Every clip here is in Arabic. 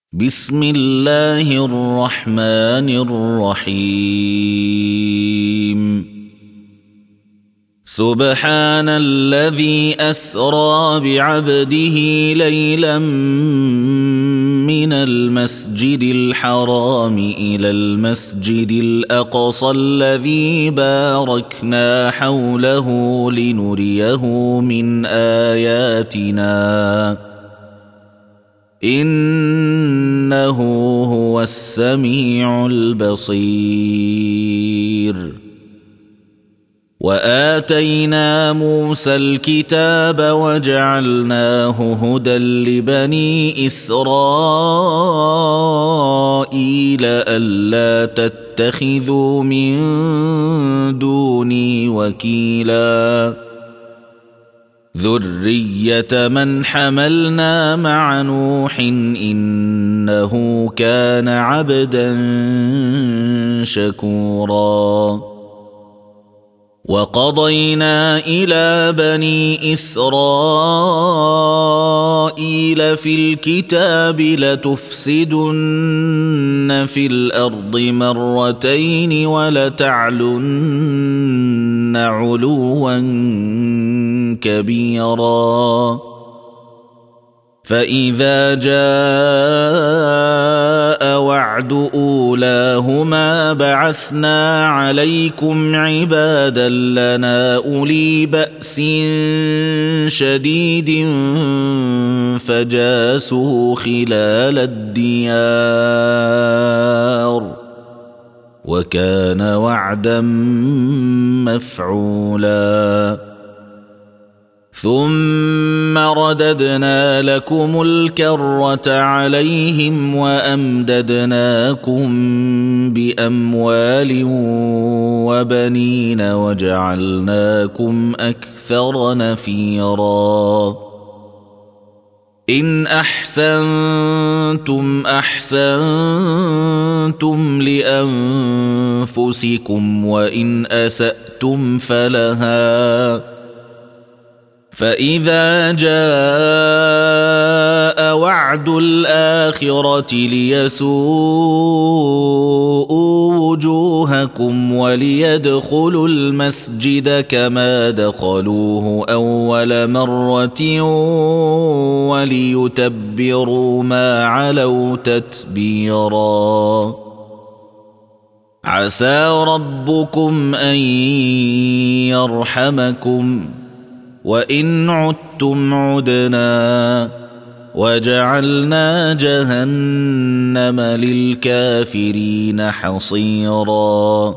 بسم الله الرحمن الرحيم سبحان الذي أسرى بعبده ليلا من المسجد الحرام إلى المسجد الأقصى الذي باركنا حوله لنريه من آياتنا إنه هو السميع البصير وآتينا موسى الكتاب وجعلناه هدى لبني إسرائيل ألا تتخذوا من دوني وكيلا ذرية من حملنا مع نوح إنه كان عبدا شكورا وقضينا إلى بني إسرائيل في الكتاب لتفسدن في الأرض مرتين ولتعلن علوا كبيرا فإذا جاء وعد أولاهما بعثنا عليكم عبادا لنا أولي بأس شديد فجاسوا خلال الديار وكان وعدا مفعولا ثم رددنا لكم الكرة عليهم وأمددناكم بأموال وبنين وجعلناكم أكثر نفيرا إن أحسنتم أحسنتم لأنفسكم وإن أسأتم فلها فإذا جاء وعد الآخرة ليسوءوا وجوهكم وليدخلوا المسجد كما دخلوه أول مرة وليتبروا ما علوا تتبيرا عسى ربكم أن يرحمكم وإن عدتم عدنا وجعلنا جهنم للكافرين حصيرا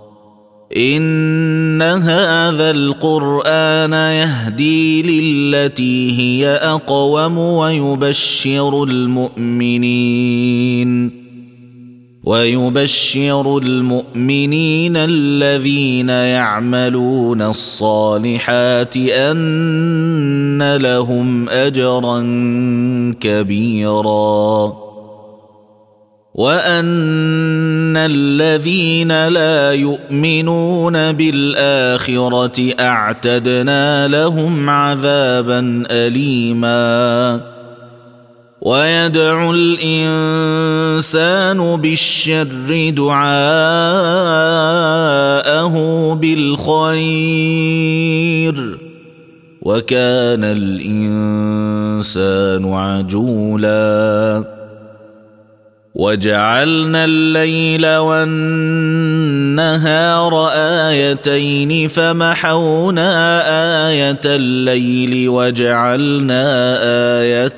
إن هذا القرآن يهدي للتي هي أقوم ويبشر المؤمنين الذين يعملون الصالحات أن لهم أجرا كبيرا وأن الذين لا يؤمنون بالآخرة أعتدنا لهم عذابا أليما ويدعو الإنسان بالشر دعاءه بالخير وكان الإنسان عجولا وجعلنا الليل والنهار آيتين فمحونا آية الليل وجعلنا آية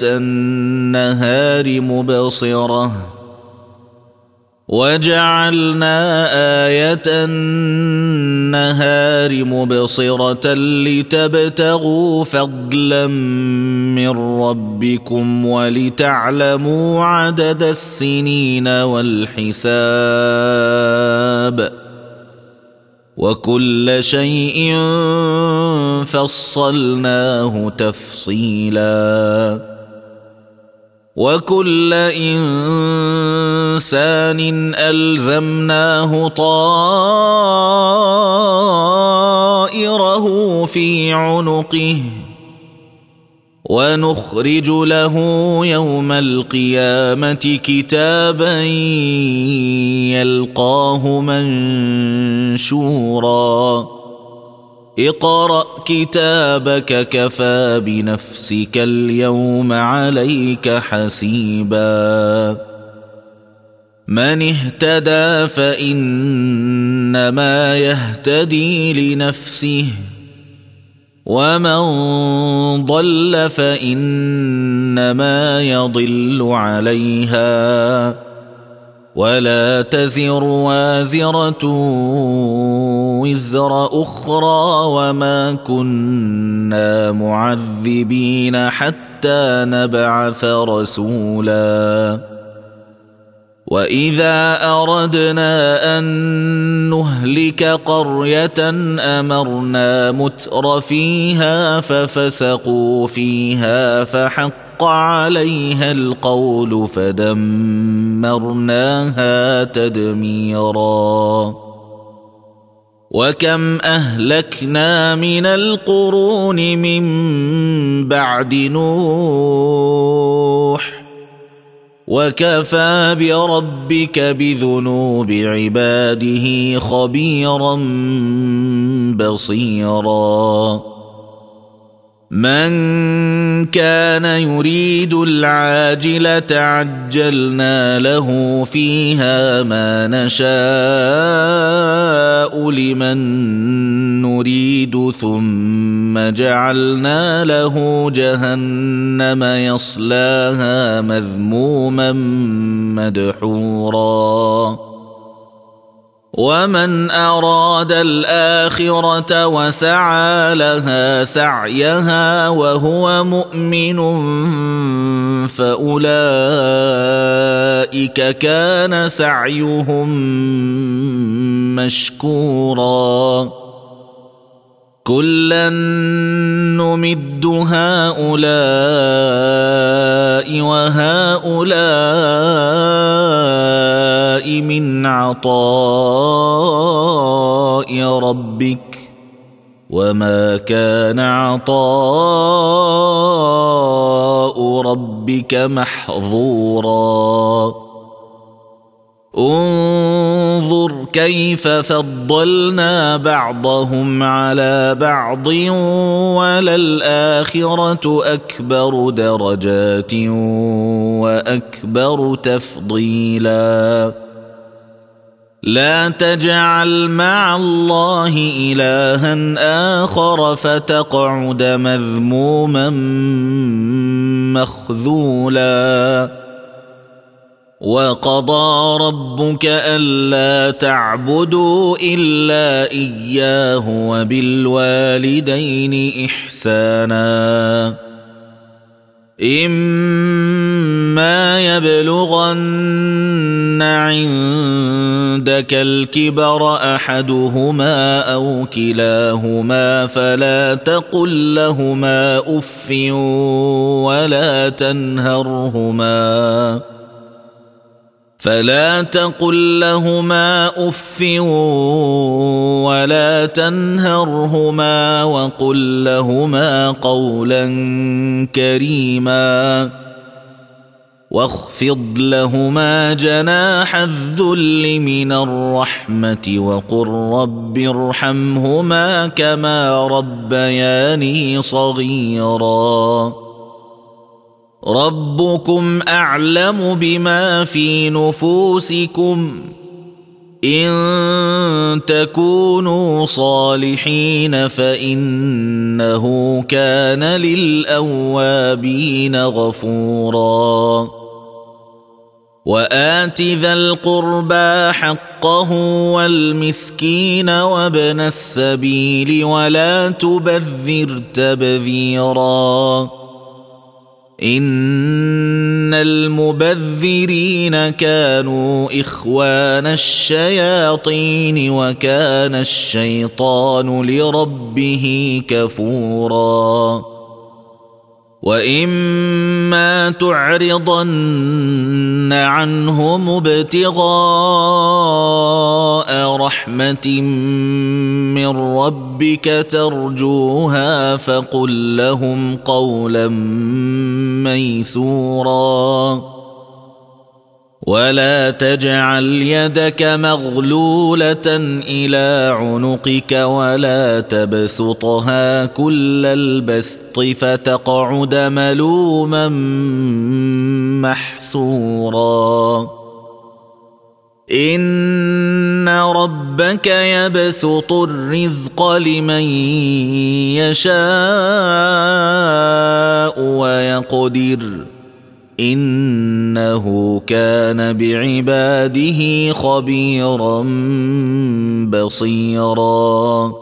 النهار مبصرة لتبتغوا فضلا من ربكم ولتعلموا عدد السنين والحساب وكل شيء فصلناه تفصيلا وكل إنسان ألزمناه طائره في عنقه ونخرج له يوم القيامة كتابا يلقاه منشورا اقرأ كتابك كفى بنفسك اليوم عليك حسيبا من اهتدى فإنما يهتدي لنفسه ومن ضل فإنما يضل عليها ولا تزر وازرة وزر أخرى وما كنا معذبين حتى نبعث رسولا وإذا أردنا أن نهلك قرية أمرنا متر فيها ففسقوا فيها فحق عليها القول فدمرناها تدميرا وكم أهلكنا من القرون من بعد نوح وكفى بربك بذنوب عباده خبيرا بصيرا من كان يريد العاجلة عجلنا له فيها ما نشاء لمن نريد ثم جعلنا له جهنم يصلاها مذموما مدحورا ومن أراد الآخرة وسعى لها سعيها وهو مؤمن فأولئك كان سعيهم مشكورا كلا نمد هؤلاء وهؤلاء من عطاء ربك وما كان عطاء ربك محظورا انظر كيف فضلنا بعضهم على بعض وللآخرة أكبر درجات وأكبر تفضيلا لا تجعل مع الله إلها آخر فتقعد مذموما مخذولا وقضى ربك ألا تعبدوا إلا إياه وبالوالدين إحسانا إما يبلغن عندك الكبر أحدهما أو كلاهما فلا تقل لهما أف ولا تنهرهما وقل لهما قولا كريما واخفض لهما جناح الذل من الرحمة وقل رب ارحمهما كما ربياني صغيرا ربكم أعلم بما في نفوسكم إن تكونوا صالحين فإنه كان للأوابين غفورا وآت ذا القربى حقه والمسكين وابن السبيل ولا تبذر تبذيرا إن المبذرين كانوا إخوان الشياطين وكان الشيطان لربه كفورا وإما تعرضن عنهم ابتغاء رحمة من ربك ربك ترجوها فقل لهم قولا ميسورا ولا تجعل يدك مغلولة إلى عنقك ولا تبسطها كل البسط فتقعد ملوما محسورا إن ربك يبسط الرزق لمن يشاء ويقدر إنه كان بعباده خبيرا بصيرا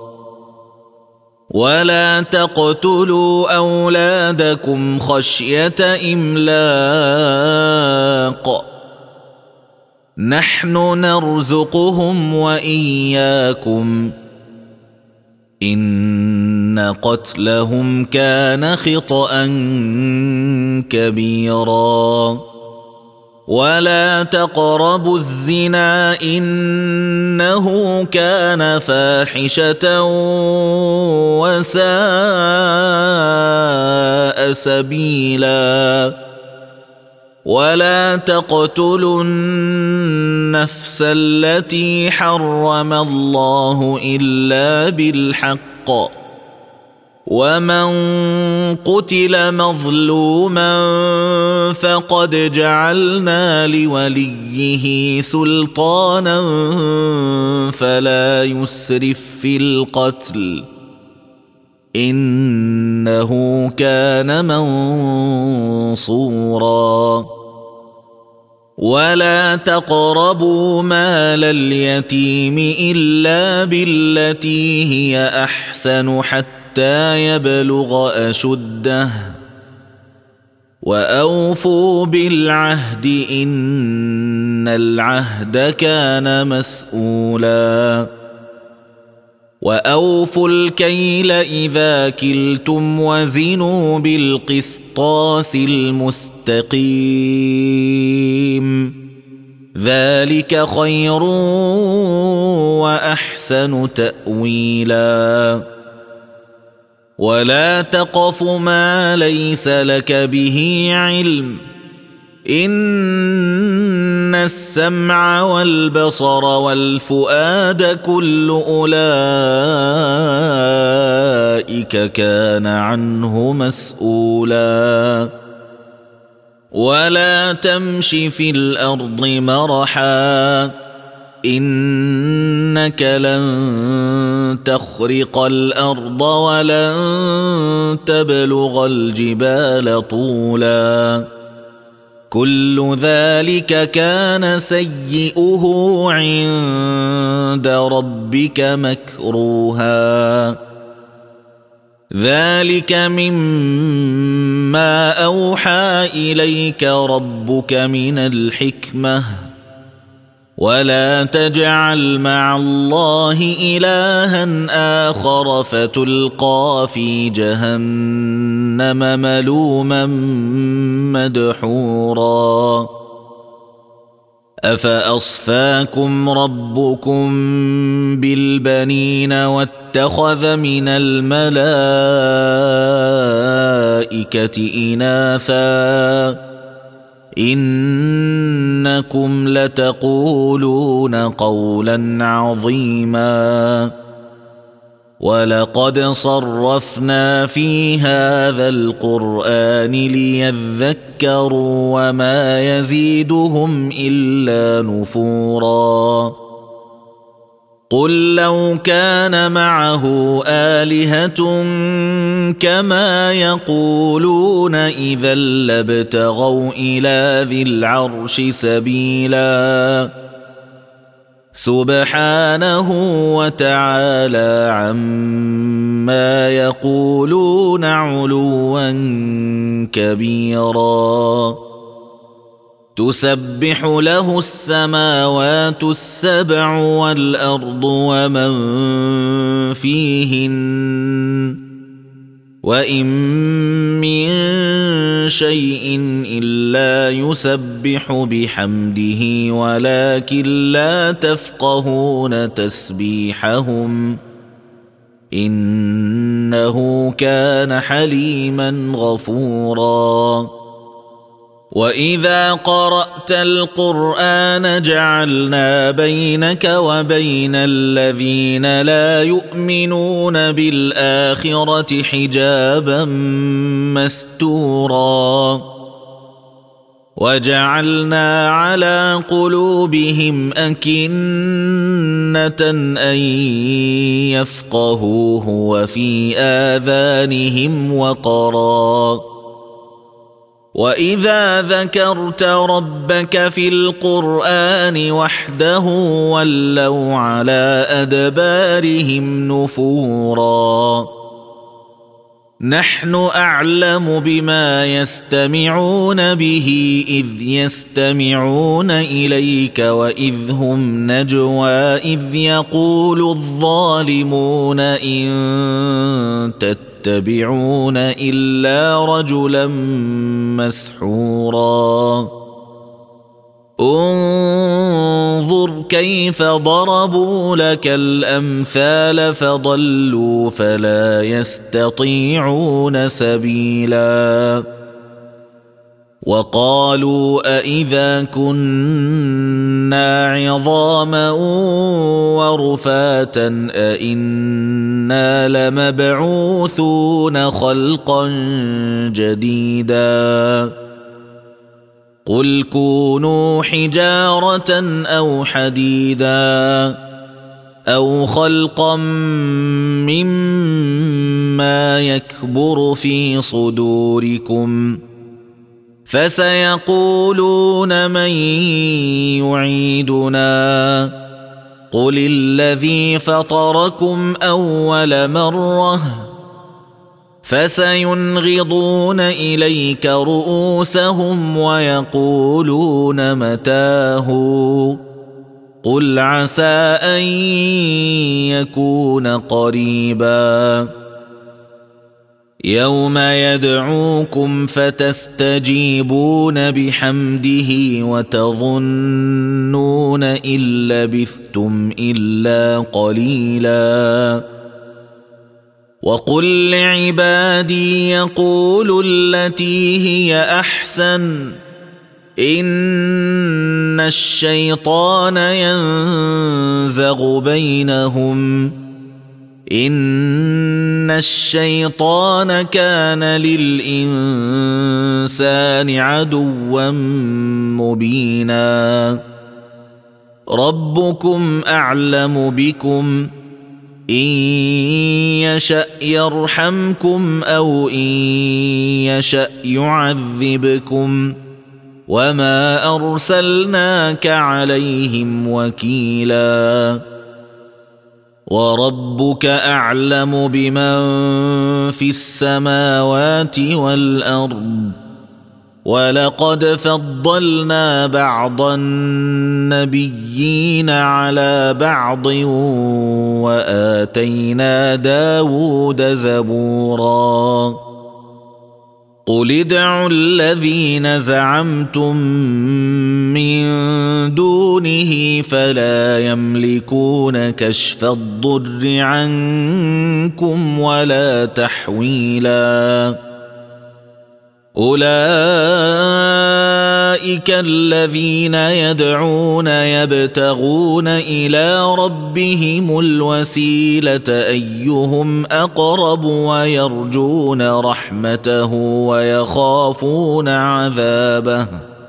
ولا تقتلوا أولادكم خشية إملاق نحن نرزقهم وإياكم إن قتلهم كان خطأ كبيرا ولا تقربوا الزنا إنه كان فاحشة وساء سبيلا ولا تقتلوا النفس التي حرم الله إلا بالحق ومن قتل مظلوما فقد جعلنا لوليه سلطانا فلا يسرف في القتل إنه كان منصورا ولا تقربوا مال اليتيم إلا بالتي هي أحسن حتى يبلغ أشده وأوفوا بالعهد إن العهد كان مسؤولا وأوفوا الكيل إذا كلتم وزنوا بالقسطاس المستقيم ذلك خير وأحسن تأويلا ولا تقف ما ليس لك به علم إن السمع والبصر والفؤاد كل أولئك كان عنه مسؤولا ولا تمش في الأرض مرحا إنك لن تخرق الأرض ولن تبلغ الجبال طولا كل ذلك كان سيئه عند ربك مكروها ذلك مما أوحى إليك ربك من الحكمة ولا تجعل مع الله إلها آخر فتلقى في جهنم ملوما مدحورا أفأصفاكم ربكم بالبنين واتخذ من الملائكة إناثا إنكم لتقولون قولا عظيما ولقد صرفنا في هذا القرآن ليذكروا وما يزيدهم إلا نفورا قل لو كان معه آلهة كما يقولون إذا لابتغوا إلى ذي العرش سبيلا سبحانه وتعالى عما يقولون علوا كبيرا تسبح له السماوات السبع والأرض ومن فيهن وإن من شيء إلا يسبح بحمده ولكن لا تفقهون تسبيحهم إنه كان حليما غفورا وإذا قرأت القرآن جعلنا بينك وبين الذين لا يؤمنون بالآخرة حجابا مستورا وجعلنا على قلوبهم أكنة أن يفقهوه وفي آذانهم وقرا وإذا ذكرت ربك في القرآن وحده ولوا على أدبارهم نفورا نحن أعلم بما يستمعون به إذ يستمعون إليك وإذ هم نجوى إذ يقول الظالمون إن تتبعون إلا رجلا مسحورا انظر كيف ضربوا لك الأمثال فضلوا فلا يستطيعون سبيلا وقالوا أإذا كنا عظاما ورفاتا أإنا لمبعوثون خلقا جديدا قل كونوا حجارة أو حديدا أو خلقا مما يكبر في صدوركم فسيقولون من يعيدنا قل الذي فطركم أول مرة فسينغضون إليك رؤوسهم ويقولون متاه قل عسى أن يكون قريبا يوم يدعوكم فتستجيبون بحمده وتظنون إن لبثتم إلا قليلا وقل لعبادي يقولوا التي هي أحسن إن الشيطان ينزغ بينهم إن الشيطان كان للإنسان عدوا مبينا ربكم أعلم بكم إن يشأ يرحمكم أو إن يشأ يعذبكم وما أرسلناك عليهم وكيلا وربك أعلم بمن في السماوات والأرض ولقد فضلنا بعض النبيين على بعض وآتينا داود زبورا قل ادعوا الذين زعمتم من دونه فلا يملكون كشف الضر عنكم ولا تحويلا أولئك الذين يدعون يبتغون إلى ربهم الوسيلة أيهم أقرب ويرجون رحمته ويخافون عذابه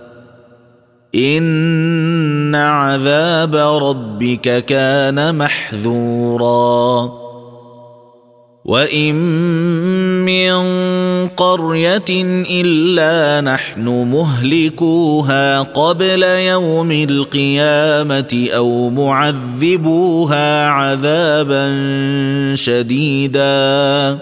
إن عذاب ربك كان محذورا وإن من قرية إلا نحن مهلكوها قبل يوم القيامة أو معذبوها عذابا شديدا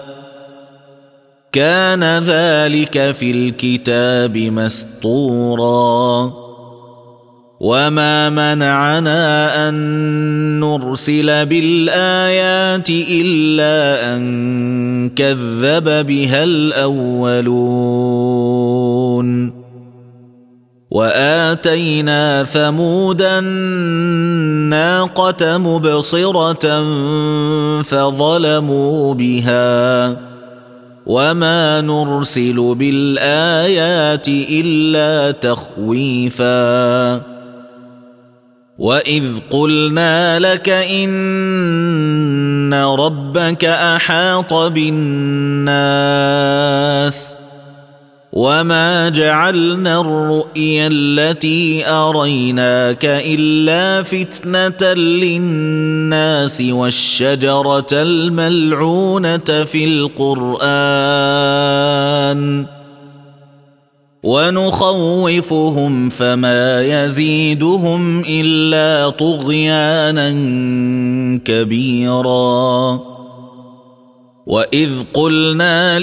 كان ذلك في الكتاب مسطورا وما منعنا أن نرسل بالآيات إلا أن كذب بها الأولون وآتينا ثمود الناقة مبصرة فظلموا بها وما نرسل بالآيات إلا تخويفا وإذ قلنا لك إن ربك أحاط بالناس وما جعلنا الرؤيا التي أريناك إلا فتنة للناس والشجرة الملعونة في القرآن ونخوفهم فما يزيدهم إلا طغيانا كبيرا وإذ قلنا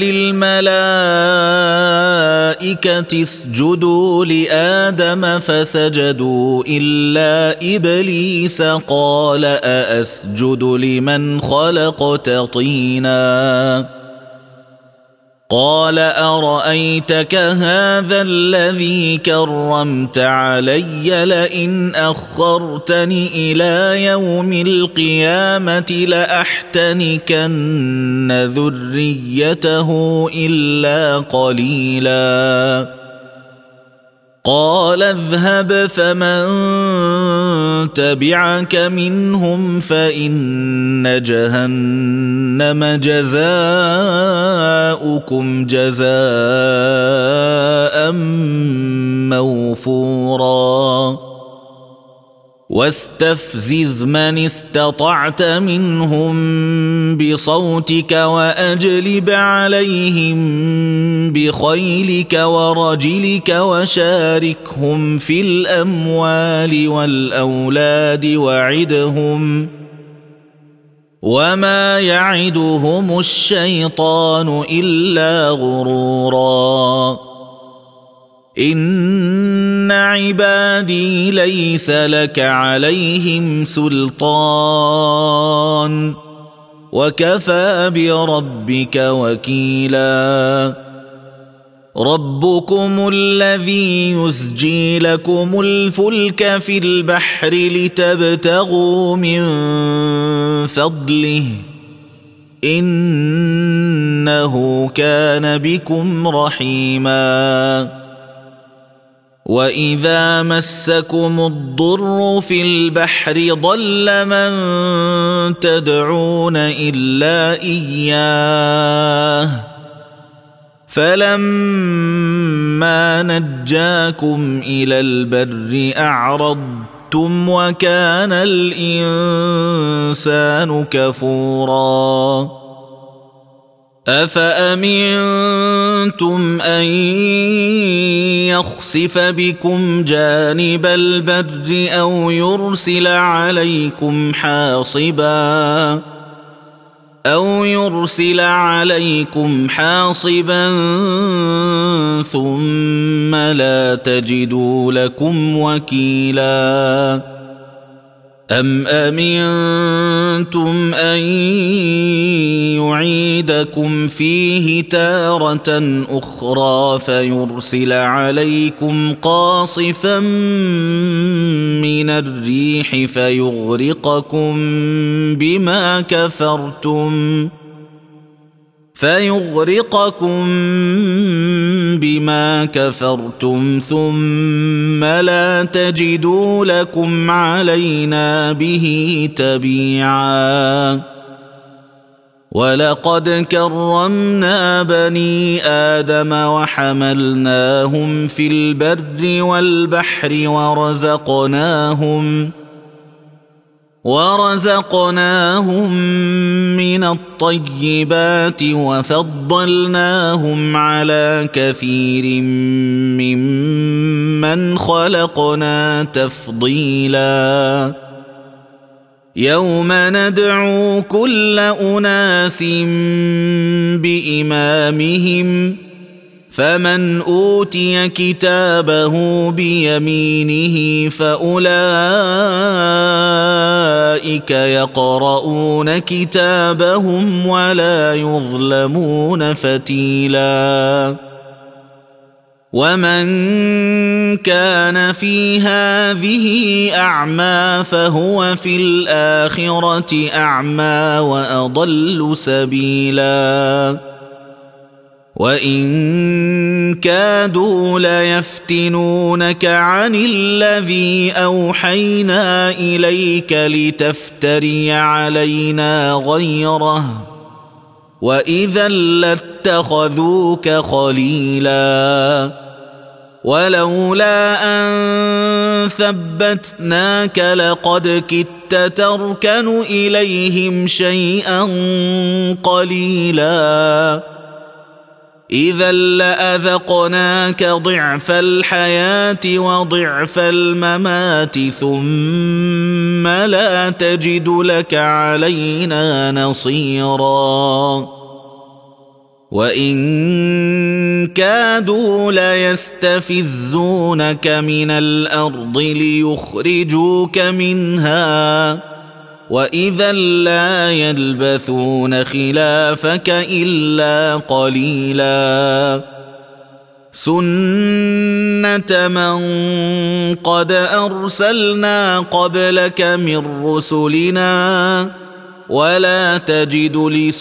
للملائكة اسجدوا لآدم فسجدوا إلا إبليس قال أأسجد لمن خلقت طينا قال أرأيتك هذا الذي كرمت علي لئن أخرتني إلى يوم القيامة لأحتنكن ذريته إلا قليلا قال اذهب فمن تبعك منهم فإن جهنم جزاؤكم جزاء موفورا واستفزز من استطعت منهم بصوتك وأجلب عليهم بخيلك ورجلك وشاركهم في الأموال والأولاد وعدهم وما يعدهم الشيطان إلا غرورا إن عبادي ليس لك عليهم سلطان وكفى بربك وكيلا ربكم الذي يسجي لكم الفلك في البحر لتبتغوا من فضله إنه كان بكم رحيما وإذا مسكم الضر في البحر ضل من تدعون إلا إياه فلما نجاكم إلى البر أعرضتم وكان الإنسان كفورا أفأمنتم أن يخسف بكم جانب البر أو يرسل عليكم حاصبا ثم لا تجدوا لكم وكيلا أم أمنتم أن يعيدكم فيه تارة أخرى فيرسل عليكم قاصفا من الريح فيغرقكم بما كفرتم ثم لا تجدوا لكم علينا به تبيعا ولقد كرمنا بني آدم وحملناهم في البر والبحر ورزقناهم من الطيبات وفضلناهم على كثير ممن خلقنا تفضيلا يوم ندعو كل أناس بإمامهم فمن أوتي كتابه بيمينه فأولئك يقرؤون كتابهم ولا يظلمون فتيلا ومن كان في هذه أعمى فهو في الآخرة أعمى وأضل سبيلا وإن كادوا ليفتنونك عن الذي أوحينا إليك لتفتري علينا غيره وإذا لاتخذوك خليلا ولولا أن ثبتناك لقد كدت تركن إليهم شيئا قليلا إذا لأذقناك ضعف الحياة وضعف الممات ثم لا تجد لك علينا نصيرا وإن كادوا ليستفزونك من الأرض ليخرجوك منها وإذا لا يلبثون خلافك إلا قليلا سنة من قد أرسلنا قبلك من رسلنا ولا تجد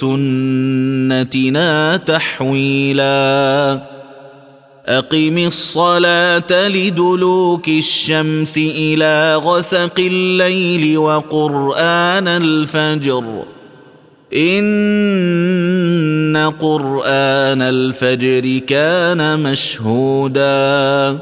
لسنتنا تحويلا أقم الصلاة لدلوك الشمس إلى غسق الليل وقرآن الفجر إن قرآن الفجر كان مشهودا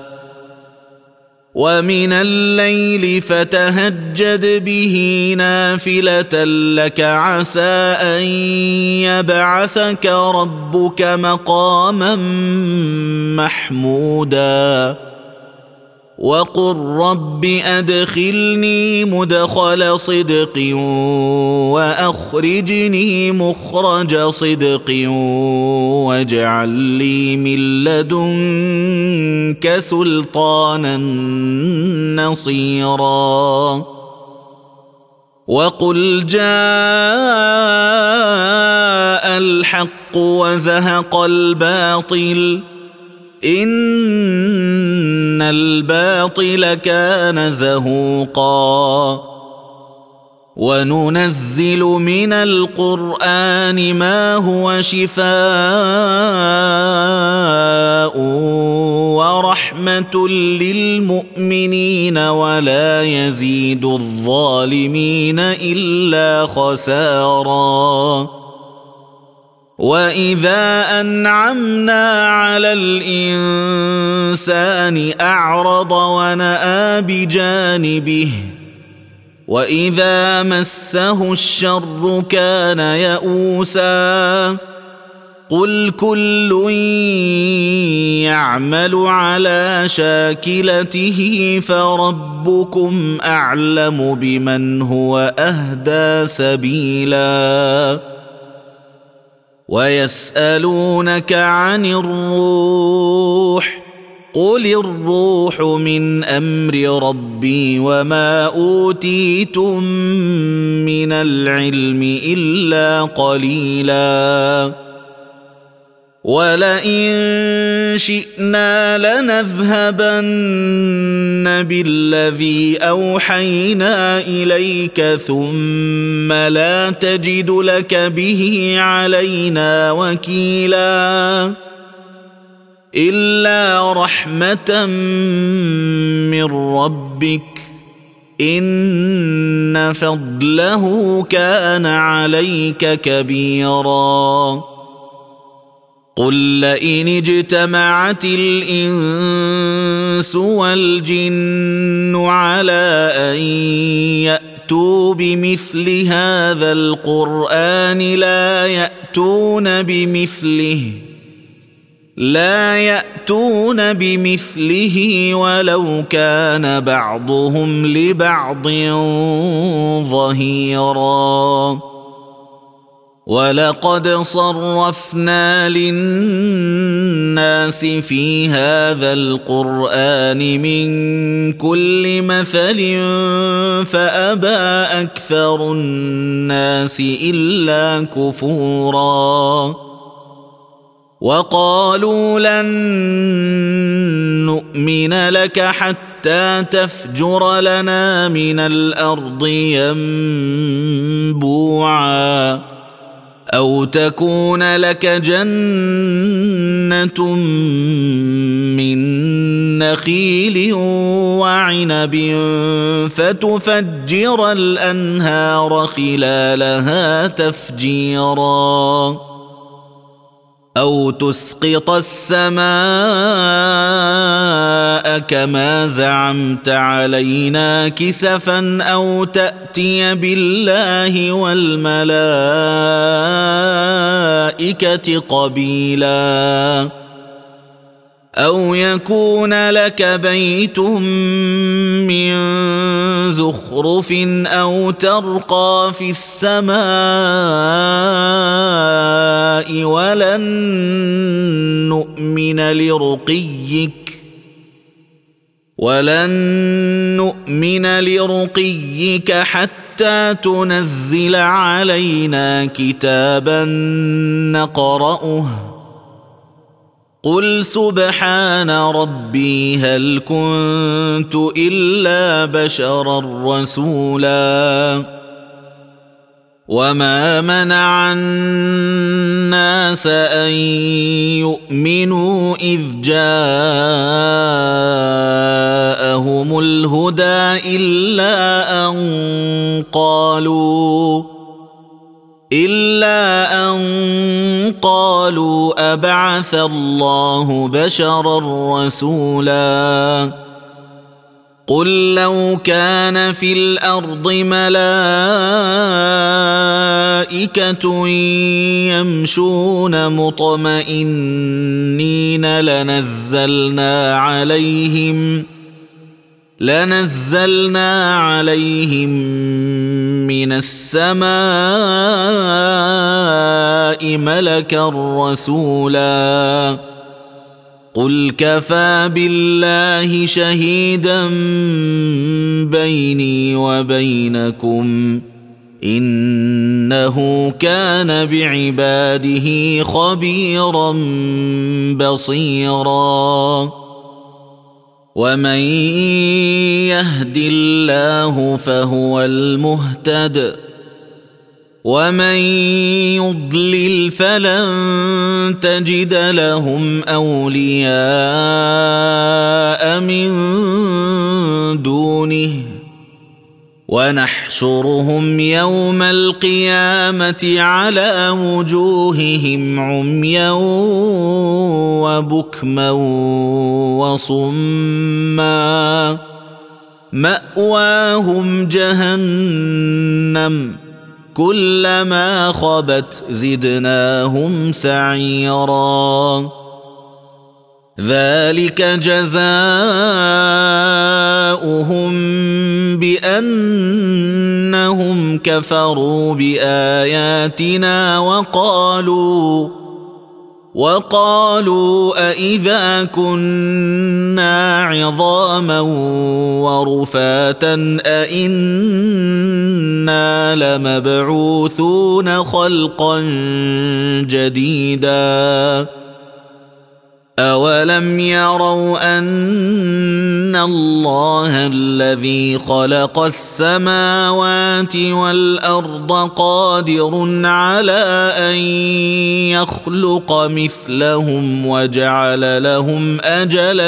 ومن الليل فتهجد به نافلة لك عسى أن يبعثك ربك مقاما محمودا وقل رب أدخلني مدخل صدق وأخرجني مخرج صدق واجعل لي من لدنك سلطانا نصيرا وقل جاء الحق وزهق الباطل إن الباطل كان زهوقا وننزل من القرآن ما هو شفاء ورحمة للمؤمنين ولا يزيد الظالمين إلا خسارا وإذا أنعمنا على الإنسان أعرض ونأى بجانبه وإذا مسه الشر كان يئوسا قل كل يعمل على شاكلته فربكم أعلم بمن هو أهدى سبيلا ويسألونك عن الروح قل الروح من أمر ربي وما أوتيتم من العلم إلا قليلا ولئن شئنا لنذهبن بالذي أوحينا إليك ثم لا تجد لك به علينا وكيلا إلا رحمة من ربك إن فضله كان عليك كبيرا قل لئن اجتمعت الإنس والجن على أن يأتوا بمثل هذا القرآن لا يأتون بمثله ولو كان بعضهم لبعض ظهيرا ولقد صرفنا للناس في هذا القرآن من كل مثل فأبى أكثر الناس إلا كفورا وقالوا لن نؤمن لك حتى تفجر لنا من الأرض ينبوعا أو تكون لك جنة من نخيل وعنب فتفجر الأنهار خلالها تفجيرا أو تسقط السماء كما زعمت علينا كسفا أو تأتي بالله والملائكة قبيلا أو يكون لك بيت من زخرف أو ترقى في السماء ولن نؤمن لرقيك حتى تنزل علينا كتابا نقرأه قل سبحان ربي هل كنت إلا بشرا رسولا وما منع الناس أن يؤمنوا إذ جاءهم الهدى إلا أن قالوا أبعث الله بشرا رسولا قل لو كان في الأرض ملائكة يمشون مطمئنين لنزلنا عليهم من السماء ملكا رسولا قل كفى بالله شهيدا بيني وبينكم إنه كان بعباده خبيرا بصيرا ومن يهد الله فهو المهتد ومن يضلل فلن تجد لهم أولياء من دونه ونحشرهم يوم القيامة على وجوههم عميا وبكما وصما مأواهم جهنم كلما خبت زدناهم سعيرا ذلك جزاؤهم بأنهم كفروا بآياتنا وقالوا أإذا كنا عظاما ورفاتا أإنا لمبعوثون خلقا جديدا أولم يروا أن الله الذي خلق السماوات والأرض قادر على أن يخلق مثلهم وجعل لهم أجلا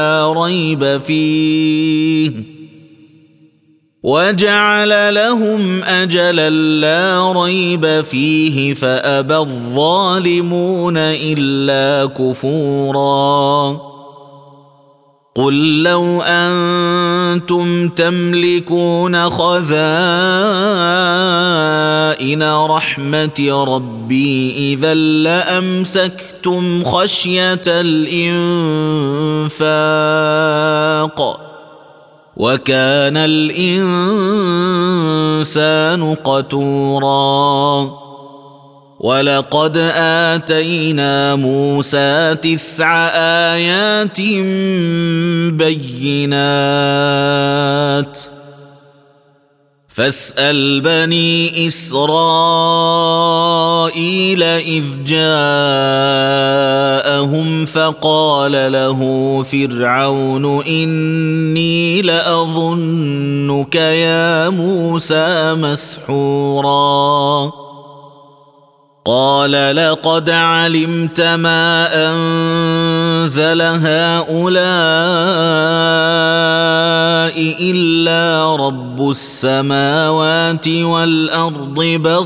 لا ريب فيه فأبى الظالمون إلا كفورا قل لو أنتم تملكون خزائن رحمة ربي إذا لأمسكتم خشية الإنفاق وكان الإنسان قتورا ولقد آتينا موسى 9 آيات بينات فاسأل بني إسرائيل إذ جاءهم فقال له فرعون إني لأظنك يا موسى مسحورا قال لقد علمت ما أنزل هؤلاء إلا رب السماوات والأرض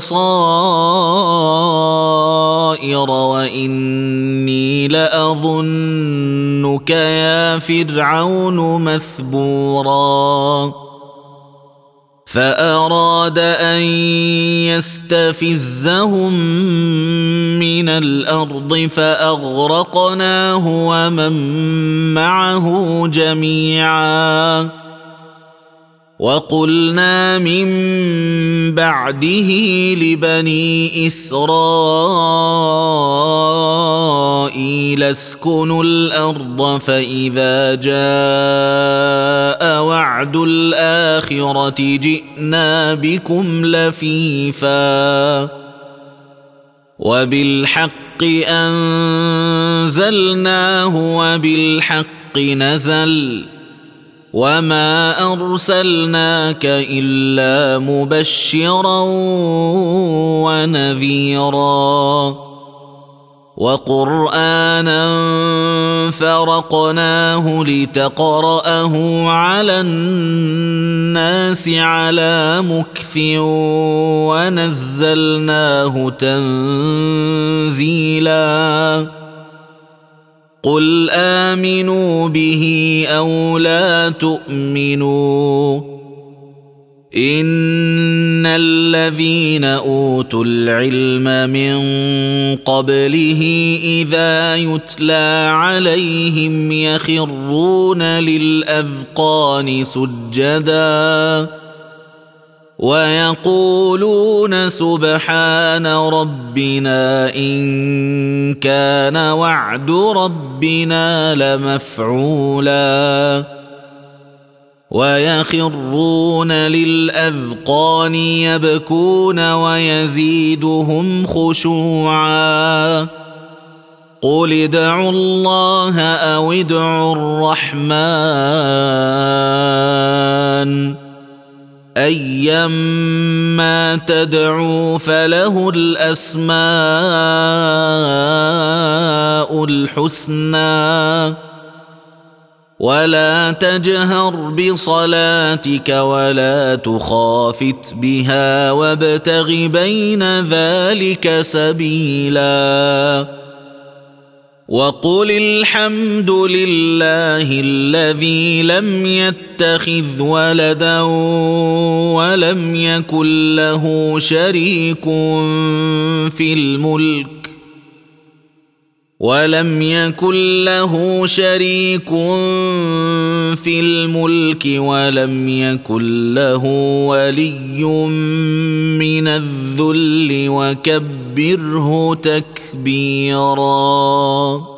بصائر وإني لأظنك يا فرعون مثبورا فأراد أن يستفزهم من الأرض فأغرقناه ومن معه جميعا وقلنا من بعده لبني إسرائيل اسكنوا الأرض فإذا جاء وعد الآخرة جئنا بكم لفيفا وبالحق أنزلناه وبالحق نزل وما أرسلناك إلا مبشرا ونذيرا وقرآنا فرقناه لتقرأه على الناس على مكث ونزلناه تنزيلا قل آمنوا به أو لا تؤمنوا إن الذين أوتوا العلم من قبله إذا يتلى عليهم يخرون للأذقان سجدا ويقولون سبحان ربنا إن كان وعد ربنا لمفعولا ويخرون للأذقان يبكون ويزيدهم خشوعا قل ادعوا الله أو ادعوا الرحمن أيما تدعوا فله الأسماء الحسنى ولا تجهر بصلاتك ولا تخافت بها وابتغ بين ذلك سبيلا وقل الحمد لله الذي لم يتخذ ولدا ولم يكن له شريك في الملك ولم يكن له ولي من الذل وكبره تكبيرا